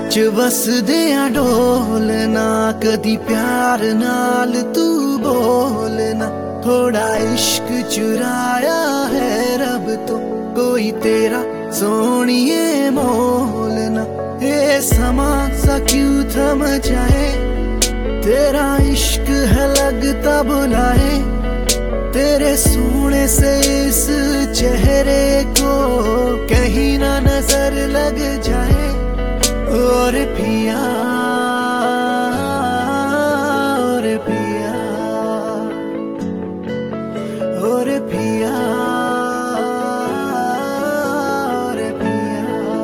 च वसदियां डोलना, कदी प्यार नाल तू बोलना। थोड़ा इश्क चुराया है रब तो कोई तेरा सोनिए मोलना। ये समा सा क्यों थम जाए, तेरा इश्क है लगता बुलाए। तेरे सोने से इस चेहरे को कहीं ना नजर लग जाए। और पिया, और पिया, और पिया, और पिया।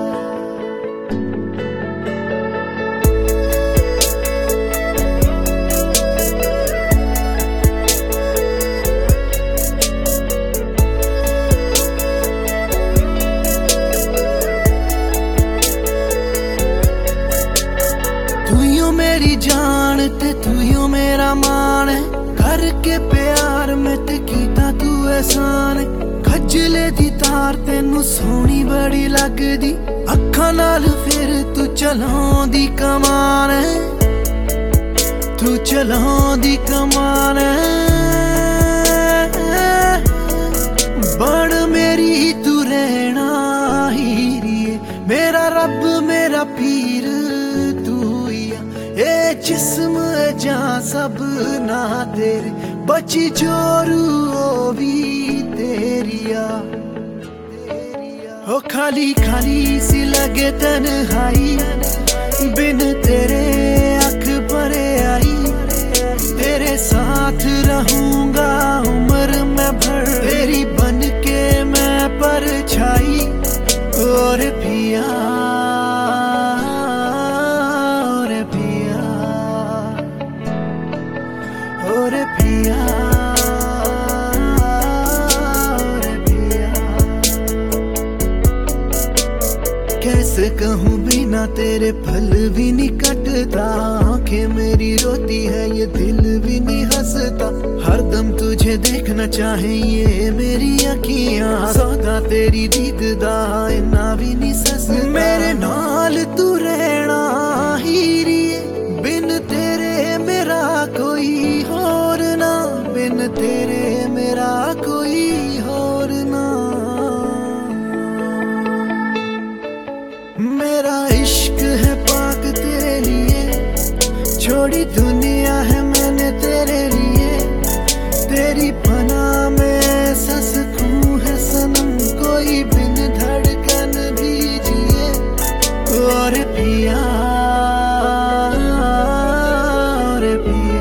मेरी जान ते तू यू मेरा मान है, करके प्यार में ते कीता तू एहसान है। खजले दी तार तेनू सोहनी बड़ी लगदी, अखां नाल फिर तू चलाउंदी कमान है, तू चलाउंदी कमान है। बन मेरी तू रहना हीरिए, मेरा रब मेरा पीर ए जिस्म जा सब ना तेरे, बची जोरू ओ भी तेरिया। हो खाली खाली सी लगे तन्हाई, बिन तेरे अख भरे आई। तेरे साथ रहूंगा उम्र में भर, तेरी बन के मैं परछाई। और पिया, और पिया, और पिया। कैसे कहूँ बिना तेरे पल भी नहीं कटता, आंखें मेरी रोती है ये दिल भी नहीं हंसता। हरदम तुझे देखना चाहे ये मेरी अखियां, सौदा तेरी दीददा इन्ना भी नहीं सस्ता। मेरे नाल तू रहना हीरिए, बिन तेरे मेरा कोई होर ना, बिन तेरे मेरा कोई होर ना। मेरा इश्क है पाक तेरे लिए, छोड़ी दुनिया है मैंने तेरे लिए। तेरी पनाह में सुकून है सनम, कोई बिन धड़कन भी जिए। और पिया, और पिया।